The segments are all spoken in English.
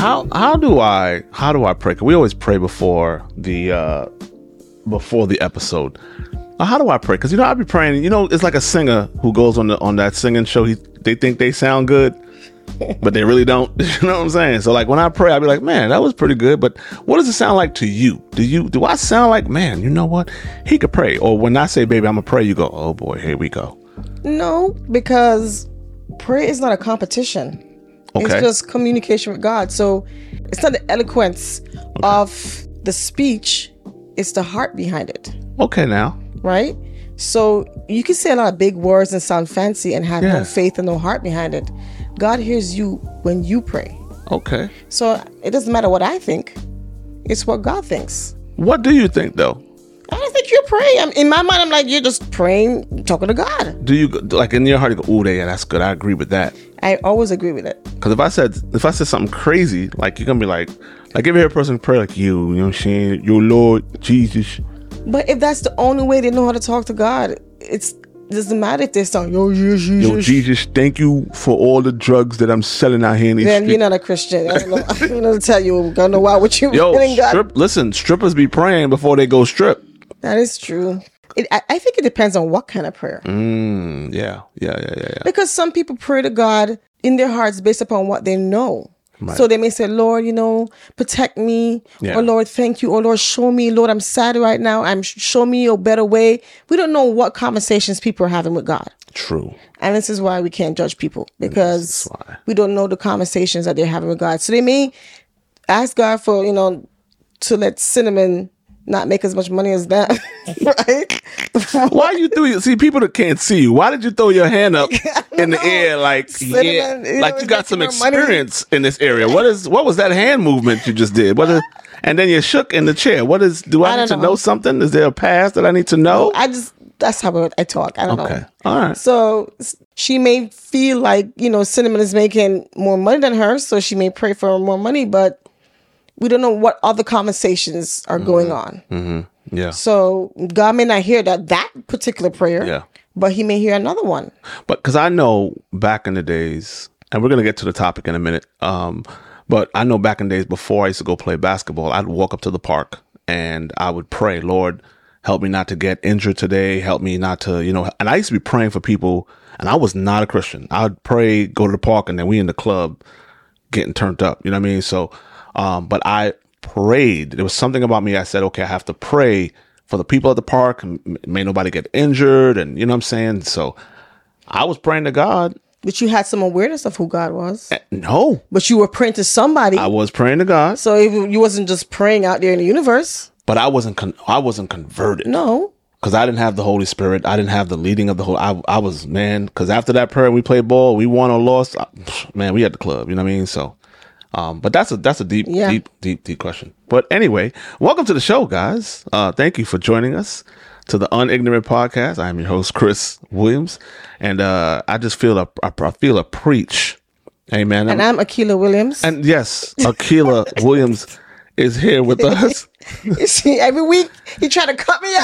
how do I pray? 'Cause we always pray before the episode. How do I pray? Because I'd be praying. It's like a singer who goes on that singing show. They think they sound good, but they really don't. You know what I'm saying? So like when I pray, I'd be like, man, that was pretty good. But what does it sound like to you? Do I sound like, man, you know what? He could pray. Or when I say, baby, I'm gonna pray, you go, oh boy, here we go. No, because prayer is not a competition. Okay. It's just communication with God. So it's not the eloquence of the speech, it's the heart behind it. Okay, now. Right? So you can say a lot of big words and sound fancy and have no faith and no heart behind it. God hears you when you pray. Okay. So it doesn't matter what I think. It's what God thinks. What do you think, though? I don't think you're praying. In my mind, I'm like, you're just praying, talking to God. Do you, like in your heart, you go, oh, yeah, that's good. I agree with that. I always agree with it. Because if I said something if you're going to be like if you hear a person pray like you know what I'm saying? Your Lord Jesus. But if that's the only way they know how to talk to God, it doesn't matter if they sound, yo, Jesus. Yo, Jesus, thank you for all the drugs that I'm selling out here in these streets. Then you're not a Christian. I don't know to tell you. I don't know why what you getting God. Listen, strippers be praying before they go strip. That is true. I think it depends on what kind of prayer. Yeah. Because some people pray to God in their hearts based upon what they know. Right. So they may say, Lord, protect me. Yeah. Or Lord, thank you. Or Lord, show me. Lord, I'm sad right now. Show me a better way. We don't know what conversations people are having with God. True. And this is why we can't judge people, because we don't know the conversations that they're having with God. So they may ask God for, to let Cinnamon not make as much money as that, right? Why you see people that can't see you? Why did you throw your hand up in the air like Cinnamon, like you got some experience in this area? What was that hand movement you just did? And then you shook in the chair. Do I need to know something? Is there a past that I need to know? That's how I talk. I don't know. Okay. All right. So she may feel like, Cinnamon is making more money than her, so she may pray for more money, but we don't know what other conversations are going on. Mm-hmm. Yeah. So God may not hear that particular prayer, but he may hear another one. But because I know back in the days, and we're going to get to the topic in a minute, but I know back in the days before I used to go play basketball, I'd walk up to the park and I would pray, Lord, help me not to get injured today. Help me not to, and I used to be praying for people, and I was not a Christian. I would pray, go to the park, and then we in the club getting turned up. You know what I mean? So, but I prayed. There was something about me. I said, okay, I have to pray for the people at the park. May nobody get injured. And you know what I'm saying? So I was praying to God. But you had some awareness of who God was. No. But you were praying to somebody. I was praying to God. So you wasn't just praying out there in the universe. But I wasn't converted. No. Because I didn't have the Holy Spirit. I didn't have the leading of the Holy. I was, man, because after that prayer, we played ball, we won or lost. Man, we had the club. You know what I mean? So, but that's a deep question. But anyway, welcome to the show, guys. Thank you for joining us to the Unignorant Podcast. I am your host, Chris Williams, and I just feel a preach. Amen. And I'm Akila Williams. And yes, Akila Williams is here with us. You see, every week he try to cut me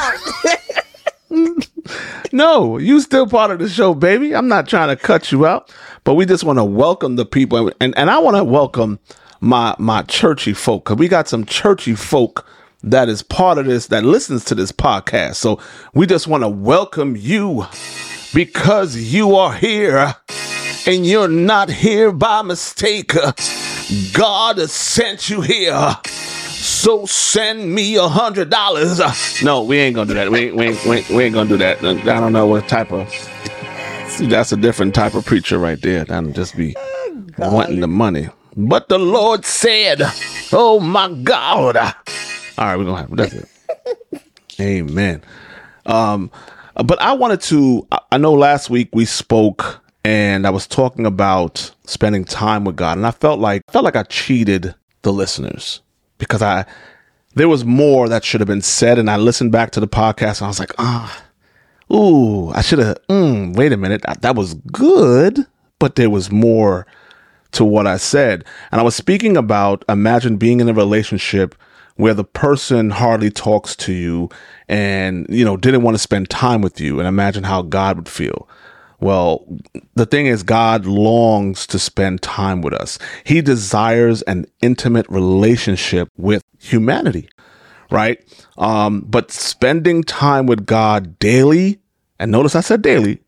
out. No, you still part of the show, baby. I'm not trying to cut you out, but we just want to welcome the people, and I want to welcome my churchy folk, because we got some churchy folk that is part of this, that listens to this podcast. So we just want to welcome you, because you are here and you're not here by mistake. God has sent you here. So send me $100. No, we ain't gonna do that. We ain't gonna do that. I don't know what type of. See, that's a different type of preacher right there. That'll just be wanting the money. But the Lord said, "Oh my God!" All right, we're gonna have that's it. Amen. But I wanted to. I know last week we spoke, and I was talking about spending time with God, and I felt like I cheated the listeners. Because there was more that should have been said, and I listened back to the podcast, and I was like, I should have, wait a minute, that was good, but there was more to what I said. And I was speaking about, imagine being in a relationship where the person hardly talks to you and, didn't want to spend time with you, and imagine how God would feel. Well, the thing is, God longs to spend time with us. He desires an intimate relationship with humanity, right? But spending time with God daily, and notice I said daily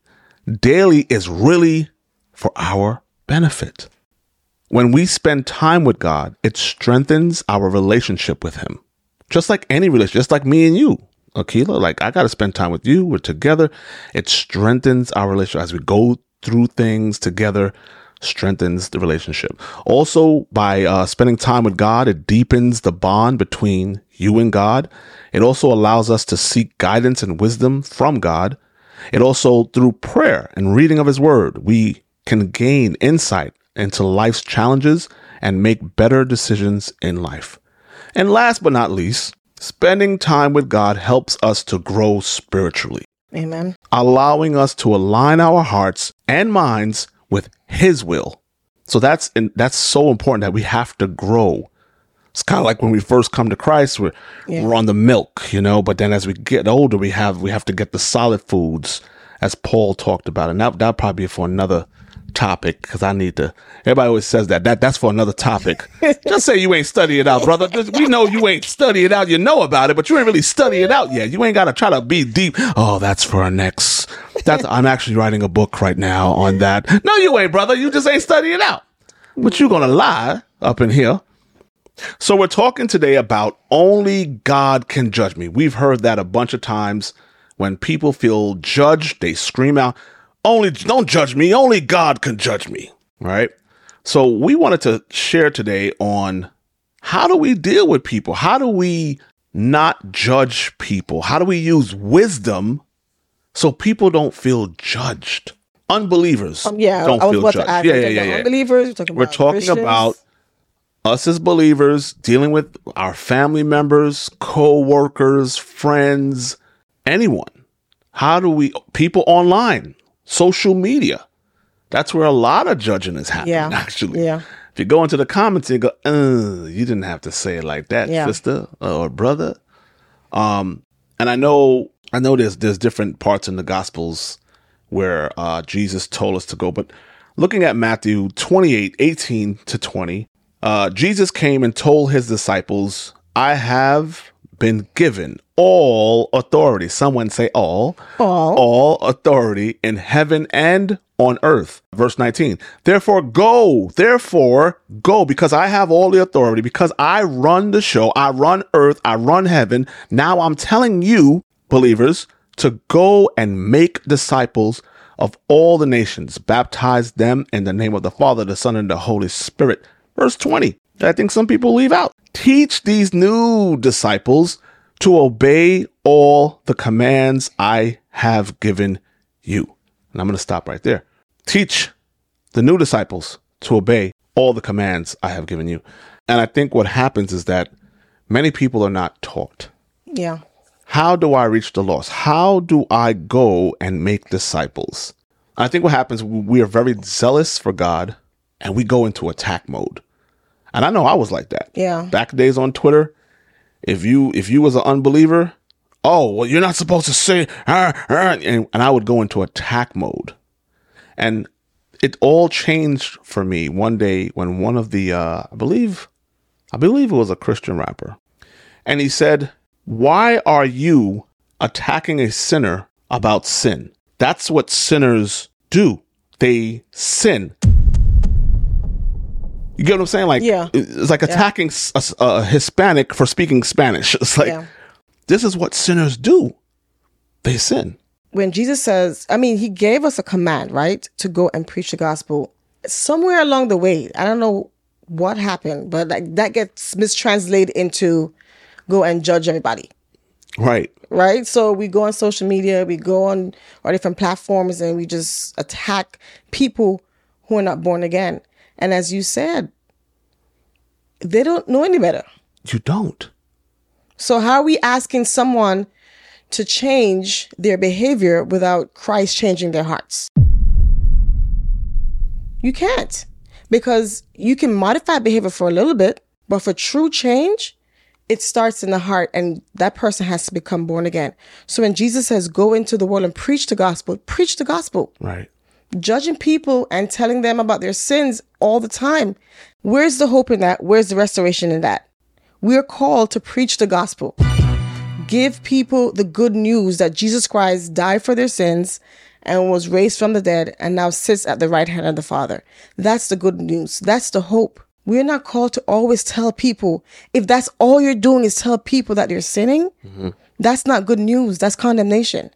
is really for our benefit. When we spend time with God, it strengthens our relationship with him. Just like any relationship, just like me and you, Akila, like I got to spend time with you. We're together. It strengthens our relationship as we go through things together, strengthens the relationship. Also, by spending time with God, it deepens the bond between you and God. It also allows us to seek guidance and wisdom from God. It also, through prayer and reading of his word, we can gain insight into life's challenges and make better decisions in life. And last but not least, spending time with God helps us to grow spiritually. Amen. Allowing us to align our hearts and minds with his will. So that's so important that we have to grow. It's kind of like when we first come to Christ, we're on the milk, but then as we get older, we have to get the solid foods, as Paul talked about. And that'll probably be for another topic, because everybody always says that's for another topic. Just say you ain't study it out, brother. We know you ain't study it out. You know about it, but you ain't really study it out yet. You ain't got to try to be deep. Oh, that's for our next. I'm actually writing a book right now on that. No, you ain't, brother. You just ain't study it out. But you're going to lie up in here. So we're talking today about only God can judge me. We've heard that a bunch of times. When people feel judged, they scream out, don't judge me. Only God can judge me. Right. So we wanted to share today on how do we deal with people? How do we not judge people? How do we use wisdom so people don't feel judged? Unbelievers don't feel judged. Unbelievers. We're talking about us as believers dealing with our family members, co-workers, friends, anyone. How do people online, social media? That's where a lot of judging is happening, actually. Yeah. If you go into the comments and go, you didn't have to say it like that, sister or brother. And I know there's different parts in the Gospels where Jesus told us to go, but looking at Matthew 28:18-20, Jesus came and told his disciples, I have been given all authority. Someone say all authority in heaven and on earth. Verse 19, therefore go, because I have all the authority, because I run the show, I run earth, I run heaven. Now I'm telling you, believers, to go and make disciples of all the nations, baptize them in the name of the Father, the Son, and the Holy Spirit. Verse 20, I think some people leave out. Teach these new disciples to obey all the commands I have given you. And I'm going to stop right there. Teach the new disciples to obey all the commands I have given you. And I think what happens is that many people are not taught. Yeah. How do I reach the lost? How do I go and make disciples? I think what happens, we are very zealous for God and we go into attack mode. And I know I was like that. Yeah. Back days on Twitter, if you was an unbeliever, you're not supposed to say, and I would go into attack mode. And it all changed for me one day when one of the, I believe it was a Christian rapper. And he said, why are you attacking a sinner about sin? That's what sinners do. They sin. You get what I'm saying? Like, it's like attacking a Hispanic for speaking Spanish. It's like, this is what sinners do. They sin. When Jesus says, he gave us a command, right? To go and preach the gospel. Somewhere along the way, I don't know what happened, but like that gets mistranslated into go and judge everybody. Right. Right. So we go on social media, we go on our different platforms, and we just attack people who are not born again. And as you said, they don't know any better. You don't. So how are we asking someone to change their behavior without Christ changing their hearts? You can't. Because you can modify behavior for a little bit, but for true change, it starts in the heart, and that person has to become born again. So when Jesus says, go into the world and preach the gospel, preach the gospel. Right. judging people and telling them about their sins all the time. Where's the hope in that? Where's the restoration in that? We're called to preach the gospel. Give people the good news that Jesus Christ died for their sins and was raised from the dead and now sits at the right hand of the Father. That's the good news. That's the hope. We're not called to always tell people. If that's all you're doing is tell people that they're sinning, that's not good news. That's condemnation.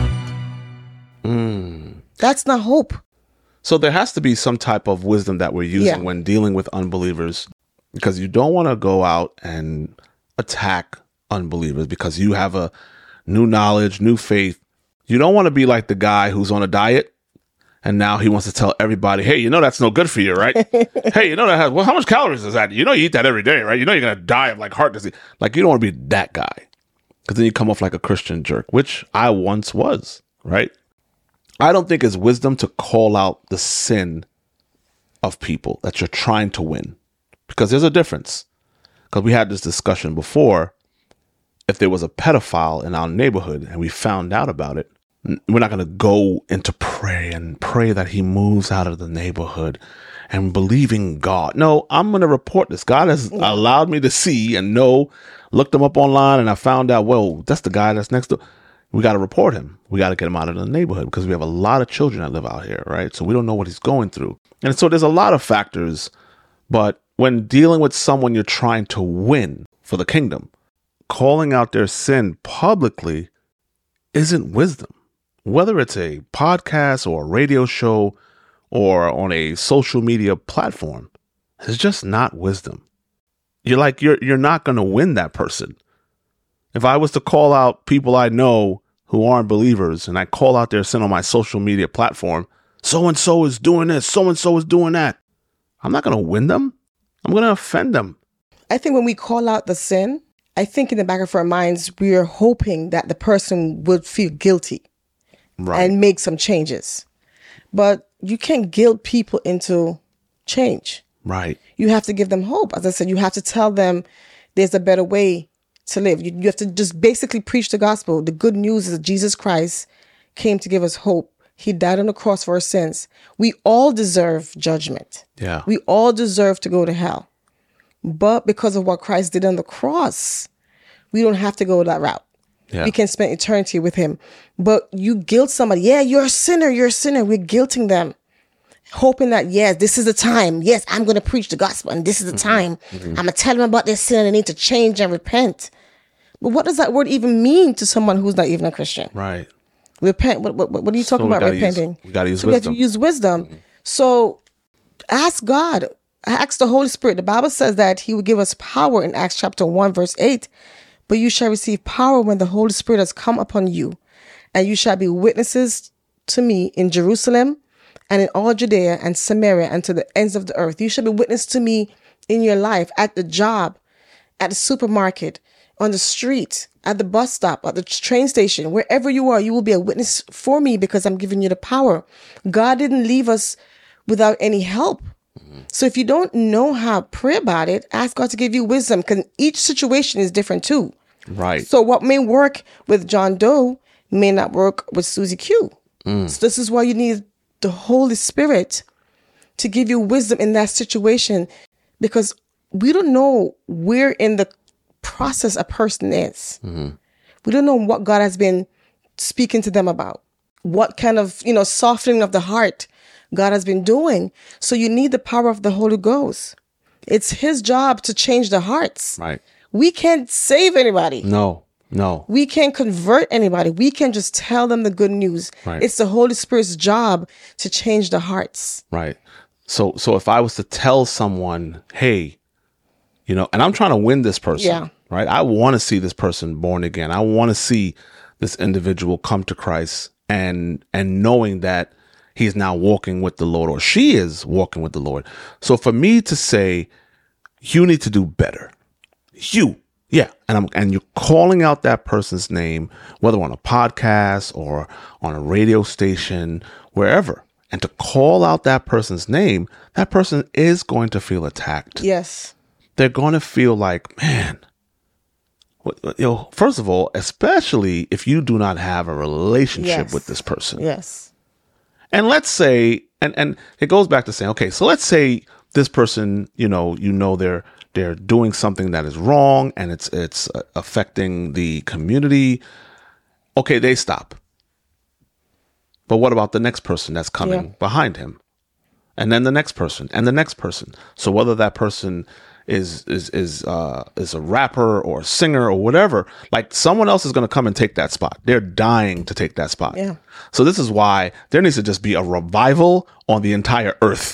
That's not hope. So there has to be some type of wisdom that we're using when dealing with unbelievers, because you don't want to go out and attack unbelievers because you have a new knowledge, new faith. You don't want to be like the guy who's on a diet and now he wants to tell everybody, hey, you know that's no good for you, right? Hey, you know that has, well, how much calories is that? You know you eat that every day, right? You know you're going to die of like heart disease. Like, you don't want to be that guy, because then you come off like a Christian jerk, which I once was, right? I don't think it's wisdom to call out the sin of people that you're trying to win, because there's a difference. Because we had this discussion before. If there was a pedophile in our neighborhood and we found out about it, we're not going to go into prayer and pray that he moves out of the neighborhood and believing God. No, I'm going to report this. God has allowed me to see and know, looked him up online, and I found out, well, that's the guy that's next door. We got to report him. We got to get him out of the neighborhood, because we have a lot of children that live out here, right? So we don't know what he's going through. And so there's a lot of factors. But when dealing with someone you're trying to win for the kingdom, calling out their sin publicly isn't wisdom. Whether it's a podcast or a radio show or on a social media platform, it's just not wisdom. You're not going to win that person. If I was to call out people I know who aren't believers and I call out their sin on my social media platform, so-and-so is doing this, so-and-so is doing that, I'm not going to win them. I'm going to offend them. I think when we call out the sin, I think in the back of our minds, we are hoping that the person would feel guilty and make some changes. But you can't guilt people into change. Right. You have to give them hope. As I said, you have to tell them there's a better way to live. You have to just basically preach the gospel. The good news is that Jesus Christ came to give us hope. He died on the cross for our sins. We all deserve judgment. Yeah. We all deserve to go to hell. But because of what Christ did on the cross, we don't have to go that route. Yeah. We can spend eternity with him. But you guilt somebody. Yeah, you're a sinner. You're a sinner. We're guilting them, hoping that, yes, this is the time. Yes, I'm going to preach the gospel, and this is the time. I'm going to tell them about their sin and they need to change and repent. But what does that word even mean to someone who's not even a Christian? Right. Repent. What are you talking about repenting? We got to use wisdom. We have to use wisdom. So ask God. Ask the Holy Spirit. The Bible says that he will give us power in Acts chapter 1, verse 8. But you shall receive power when the Holy Spirit has come upon you, and you shall be witnesses to me in Jerusalem and in all Judea and Samaria and to the ends of the earth. You shall be witness to me in your life, at the job, at the supermarket, on the street, at the bus stop, at the train station, wherever you are, you will be a witness for me because I'm giving you the power. God didn't leave us without any help. So if you don't know how to pray about it, ask God to give you wisdom, because each situation is different too. Right. So what may work with John Doe may not work with Susie Q. So this is why you need the Holy Spirit to give you wisdom in that situation, because we don't know where in the process a person is. We don't know what God has been speaking to them about, what kind of, softening of the heart God has been doing. So you need the power of the Holy Ghost. It's his job to change the hearts. Right. We can't save anybody. No. We can't convert anybody. We can just tell them the good news. Right. It's the Holy Spirit's job to change the hearts. Right. So if I was to tell someone, hey, and I'm trying to win this person, right? I want to see this person born again. I want to see this individual come to Christ and knowing that he's now walking with the Lord, or she is walking with the Lord. So for me to say, you need to do better. And you're calling out that person's name, whether on a podcast or on a radio station, wherever, and to call out that person's name, that person is going to feel attacked. Yes. They're going to feel like, man, first of all, especially if you do not have a relationship with this person. Yes. And let's say, and it goes back to saying, okay, so let's say this person, they're doing something that is wrong and it's affecting the community. Okay, they stop. But what about the next person that's coming behind him? And then the next person and the next person. So whether that person is a rapper or a singer or whatever, like someone else is going to come and take that spot. They're dying to take that spot. Yeah. So this is why there needs to just be a revival on the entire earth.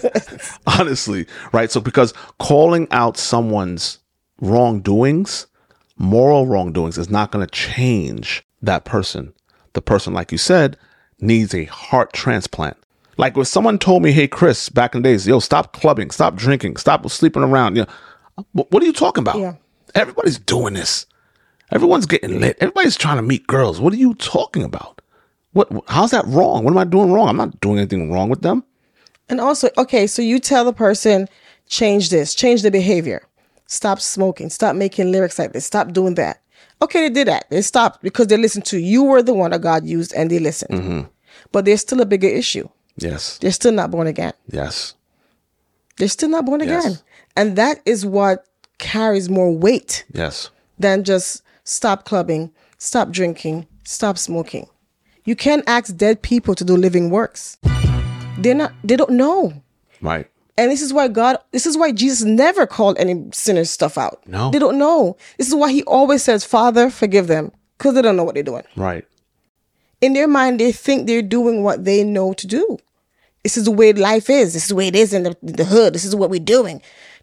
Honestly, right? So because calling out someone's wrongdoings, moral wrongdoings, is not going to change that person. The person, like you said, needs a heart transplant. Like if someone told me, hey, Chris, back in the days, yo, stop clubbing, stop drinking, stop sleeping around. What are you talking about? Yeah. Everybody's doing this. Everyone's getting lit. Everybody's trying to meet girls. What are you talking about? How's that wrong? What am I doing wrong? I'm not doing anything wrong with them. And also, okay, so you tell the person, change this, change the behavior. Stop smoking, stop making lyrics like this, stop doing that. Okay, they did that. They stopped because they listened to you were the one that God used and they listened. Mm-hmm. But there's still a bigger issue. Yes. They're still not born again. Yes. They're still not born Yes. again. And that is what carries more weight Yes. than just stop clubbing, stop drinking, stop smoking. You can't ask dead people to do living works. They don't know. Right. And this is why Jesus never called any sinners stuff out. No. They don't know. This is why he always says, Father, forgive them, because they don't know what they're doing. Right. In their mind, they think they're doing what they know to do. This is the way life is. This is the way it is in the hood. This is what we're doing.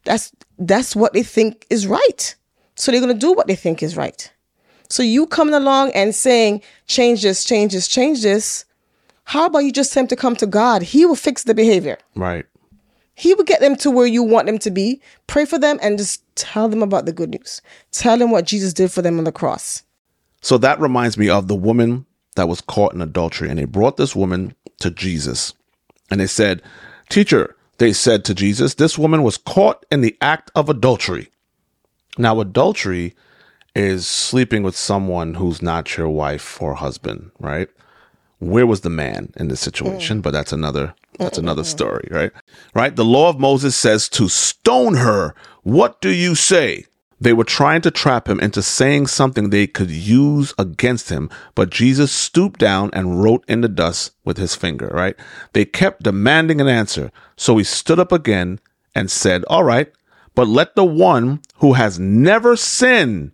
That's what they think is right. So they're going to do what they think is right. So you coming along and saying, change this, change this, change this. How about you just tell them to come to God? He will fix the behavior. Right. He will get them to where you want them to be. Pray for them and just tell them about the good news. Tell them what Jesus did for them on the cross. So that reminds me of the woman that was caught in adultery. And they brought this woman to Jesus. And they said, Teacher, they said to Jesus, this woman was caught in the act of adultery. Now, adultery is sleeping with someone who's not your wife or husband, right? Where was the man in this situation? But that's another story, right? Right? The law of Moses says to stone her. What do you say? They were trying to trap him into saying something they could use against him, but Jesus stooped down and wrote in the dust with his finger, right? They kept demanding an answer. So he stood up again and said, all right, but let the one who has never sinned,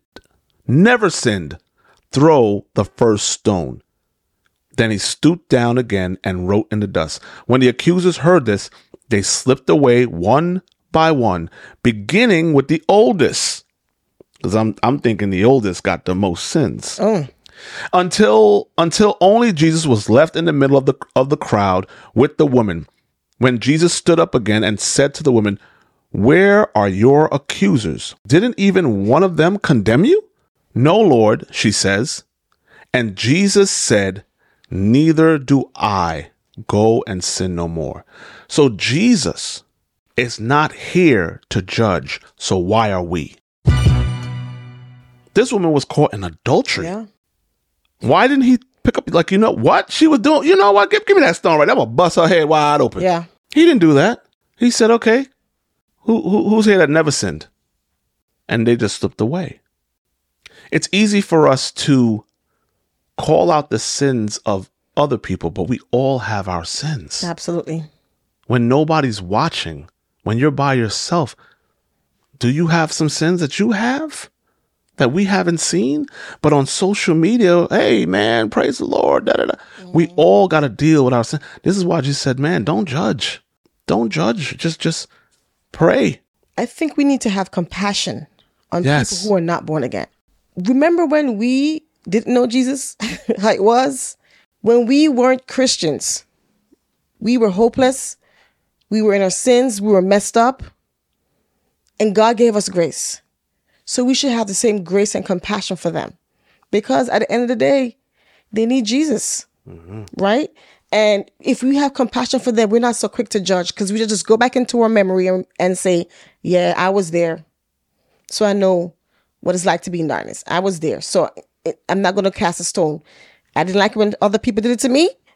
throw the first stone. Then he stooped down again and wrote in the dust. When the accusers heard this, they slipped away one by one, beginning with the oldest. Because I'm thinking the oldest got the most sins. Oh. Until only Jesus was left in the middle of the crowd with the woman. When Jesus stood up again and said to the woman, where are your accusers? Didn't even one of them condemn you? No, Lord, she says. And Jesus said, neither do I. Go and sin no more. So Jesus is not here to judge. So why are we? This woman was caught in adultery. Yeah. Why didn't he pick up, like, you know what she was doing? You know what? Give me that stone right. I'm going to bust her head wide open. Yeah. He didn't do that. He said, okay, who's here that never sinned? And they just slipped away. It's easy for us to call out the sins of other people, but we all have our sins. Absolutely. When nobody's watching, when you're by yourself, do you have some sins that you have that we haven't seen? But on social media, hey, man, praise the Lord. Da, da, da. Mm-hmm. We all got to deal with our sin. This is why Jesus said, man, don't judge. Don't judge. Just pray. I think we need to have compassion on people who are not born again. Remember when we didn't know Jesus, how it was? When we weren't Christians, we were hopeless. We were in our sins. We were messed up. And God gave us grace. So we should have the same grace and compassion for them. Because at the end of the day, they need Jesus. Mm-hmm. Right? And if we have compassion for them, we're not so quick to judge, because we just go back into our memory and say, yeah, I was there. So I know what it's like to be in darkness. I was there. So I'm not going to cast a stone. I didn't like it when other people did it to me.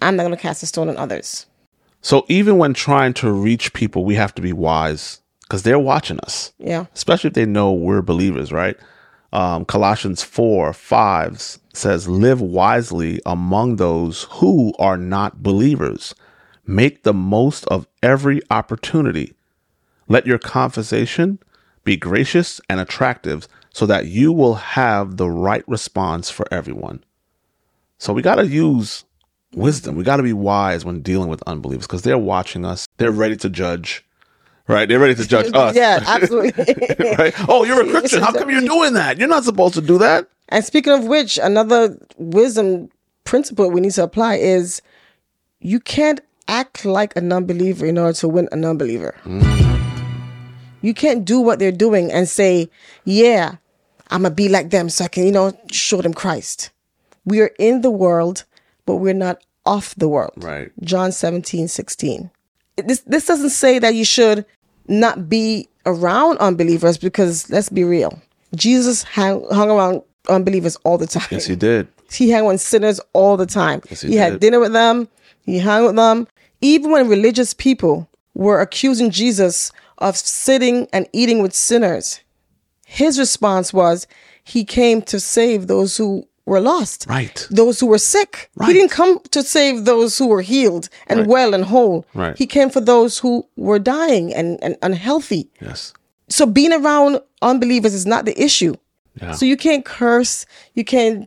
I'm not going to cast a stone on others. So even when trying to reach people, we have to be wise because they're watching us. Yeah. Especially if they know we're believers, right? Colossians 4:5 says, live wisely among those who are not believers. Make the most of every opportunity. Let your conversation be gracious and attractive so that you will have the right response for everyone. So we got to use wisdom. We got to be wise when dealing with unbelievers because they're watching us. They're ready to judge, right? They're ready to judge us. Yeah, absolutely. Right? Oh, you're a Christian. How come you're doing that? You're not supposed to do that. And speaking of which, another wisdom principle we need to apply is you can't act like a non-believer in order to win a non-believer. You can't do what they're doing and say, yeah, I'm going to be like them so I can, show them Christ. We are in the world, but we're not of the world. Right. John 17:16. This doesn't say that you should not be around unbelievers because let's be real. Jesus hung around unbelievers all the time. Yes, he did. He hung on sinners all the time. Yes, he had dinner with them. He hung with them. Even when religious people were accusing Jesus of sitting and eating with sinners, his response was he came to save those who were lost. Right. Those who were sick. Right. He didn't come to save those who were healed and well and whole. Right. He came for those who were dying and unhealthy. Yes. So being around unbelievers is not the issue. Yeah. So you can't curse. You can't,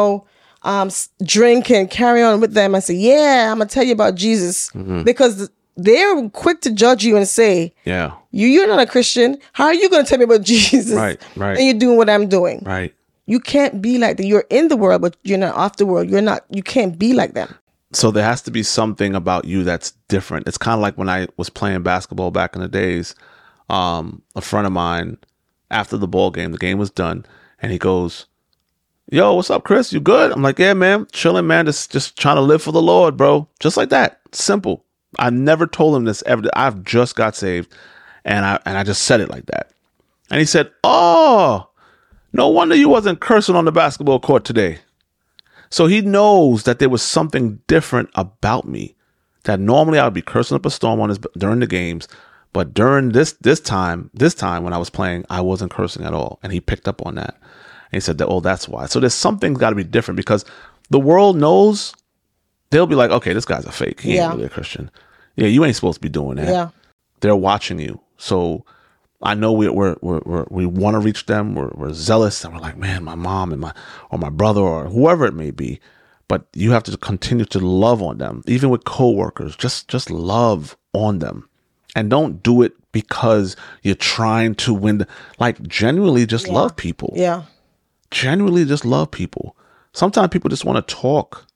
drink and carry on with them and say, yeah, I'm going to tell you about Jesus. Because they're quick to judge you and say, yeah, you're not a Christian. How are you going to tell me about Jesus? Right. And you're doing what I'm doing. Right. You can't be like that. You're in the world, but you're not off the world. You can't be like them. So there has to be something about you that's different. It's kind of like when I was playing basketball back in the days. A friend of mine, after the game was done, and he goes, yo, what's up, Chris? You good? I'm like, yeah, man, chilling, man. Just trying to live for the Lord, bro. Just like that. Simple. I never told him this ever. I've just got saved, and I just said it like that. And he said, oh, no wonder you wasn't cursing on the basketball court today. So he knows that there was something different about me, that normally I would be cursing up a storm during the games. But during this time when I was playing, I wasn't cursing at all. And he picked up on that. And he said that, oh, that's why. So there's something got to be different because the world knows. They'll be like, okay, this guy's a fake. He ain't really a Christian. Yeah, you ain't supposed to be doing that. Yeah. They're watching you. So I know we want to reach them. We're zealous. And we're like, man, my mom and my brother or whoever it may be. But you have to continue to love on them. Even with coworkers, just love on them. And don't do it because you're trying to win. Genuinely just love people. Yeah. Genuinely just love people. Sometimes people just want to talk.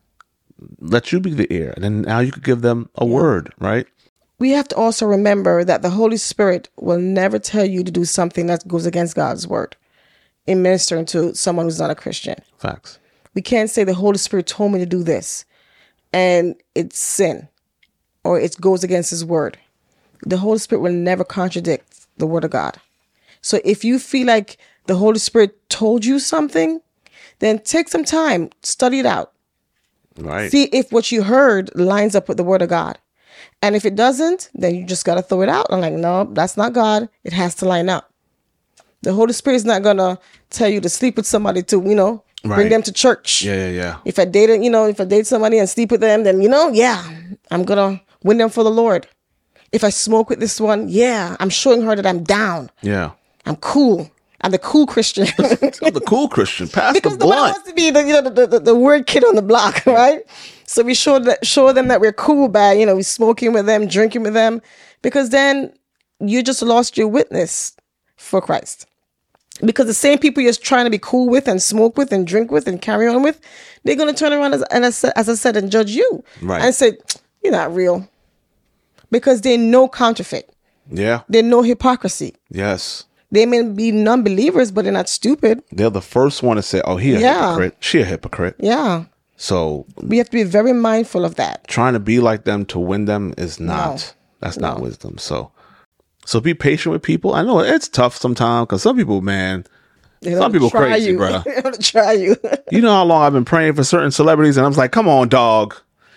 Let you be the ear. And then now you could give them a word, right? We have to also remember that the Holy Spirit will never tell you to do something that goes against God's word in ministering to someone who's not a Christian. Facts. We can't say the Holy Spirit told me to do this and it's sin or it goes against his word. The Holy Spirit will never contradict the word of God. So if you feel like the Holy Spirit told you something, then take some time, study it out. Right. See if what you heard lines up with the word of God. And if it doesn't, then you just got to throw it out. I'm like, no, that's not God. It has to line up. The Holy Spirit is not going to tell you to sleep with somebody to, bring them to church. Yeah. If I date somebody and sleep with them, then, I'm going to win them for the Lord. If I smoke with this one, I'm showing her that I'm down. Yeah. I'm cool. I'm the cool Christian. I'm the cool Christian. Pass because the blunt. Wants to be the word kid on the block, right? So we show them that we're cool by, we smoking with them, drinking with them, because then you just lost your witness for Christ. Because the same people you're trying to be cool with and smoke with and drink with and carry on with, they're going to turn around as I said and judge you. Right. And say, you're not real. Because they know counterfeit. Yeah. They know hypocrisy. Yes. They may be non-believers, but they're not stupid. They're the first one to say, oh, he a hypocrite. She a hypocrite. Yeah. So we have to be very mindful of that. Trying to be like them to win them is not. That's not wisdom. So be patient with people. I know it's tough sometimes because some people, man, some people crazy, bro. They're going to try you. You know how long I've been praying for certain celebrities and I was like, come on, dog.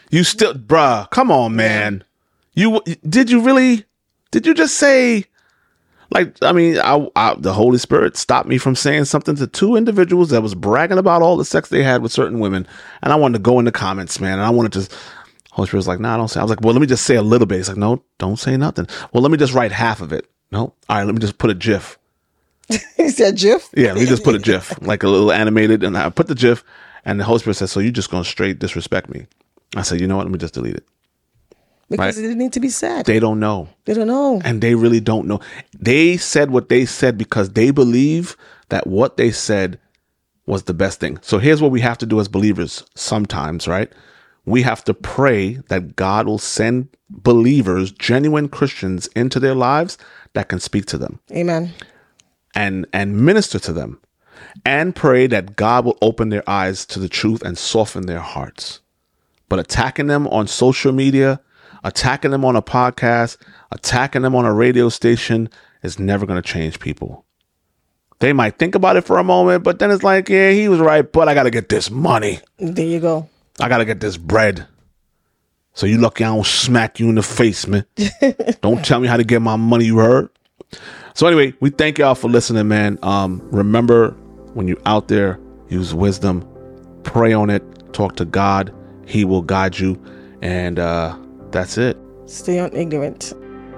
You still, bruh, come on, man. Did you just say, like, I mean, the Holy Spirit stopped me from saying something to two individuals that was bragging about all the sex they had with certain women. And I wanted to go in the comments, man. And I wanted to Holy Spirit was like, nah, don't say. I was like, well, let me just say a little bit. He's like, no, don't say nothing. Well, let me just write half of it. No. All right, let me just put a GIF. He said GIF? Yeah, let me just put a GIF, like a little animated. And I put the GIF, and the Holy Spirit said, so you just going to straight disrespect me. I said, you know what? Let me just delete it. Because it didn't need to be said. They don't know. They don't know. And they really don't know. They said what they said because they believe that what they said was the best thing. So here's what we have to do as believers sometimes, right? We have to pray that God will send believers, genuine Christians, into their lives that can speak to them. Amen. And minister to them. And pray that God will open their eyes to the truth and soften their hearts. But attacking them on social media, attacking them on a podcast, attacking them on a radio station is never going to change people. They might think about it for a moment, but then it's like, yeah, he was right, but I got to get this money. There you go. I got to get this bread. So you lucky I don't smack you in the face, man. Don't tell me how to get my money, you heard? So anyway, we thank y'all for listening, man. Remember, when you're out there, use wisdom, pray on it, talk to God. He will guide you. And that's it. Stay on ignorant.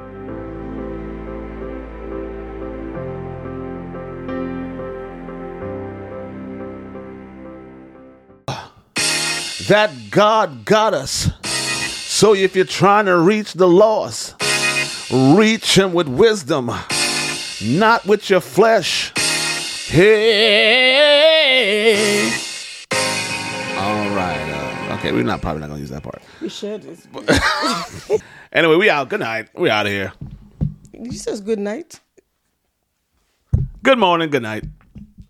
That God got us. So if you're trying to reach the lost, reach him with wisdom, not with your flesh. Hey. All right. Okay, we're probably not going to use that part. We should. Anyway, we out. Good night. We out of here. You says good night. Good morning. Good night.